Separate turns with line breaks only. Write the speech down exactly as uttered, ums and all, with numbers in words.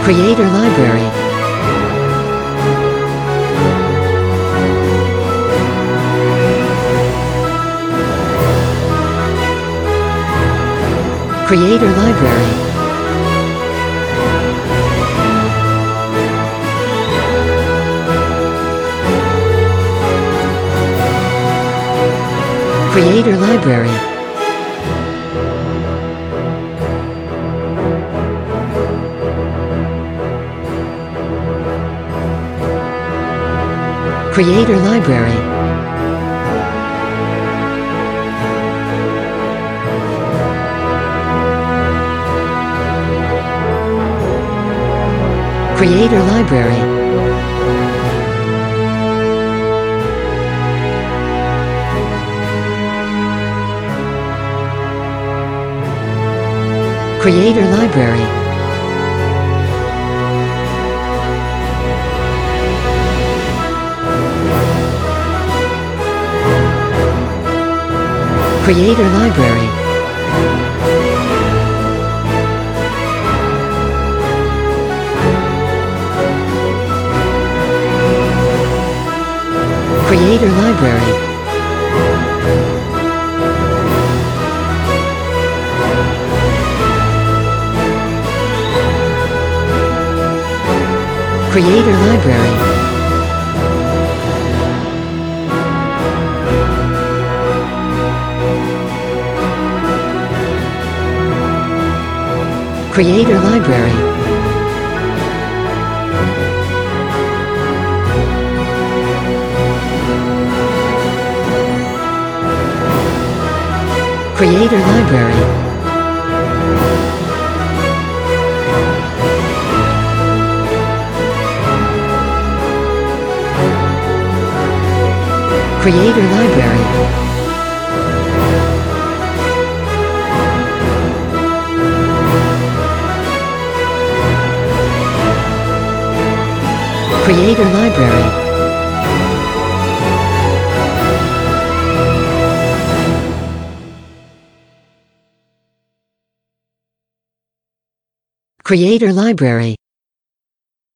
Creator Library. Creator Library. Creator Library. Creator Library. Creator Library. Creator Library. Creator Library. Creator Library. Creator Library. Creator Library. Creator Library. Creator Library. Creator Library. Creator Library.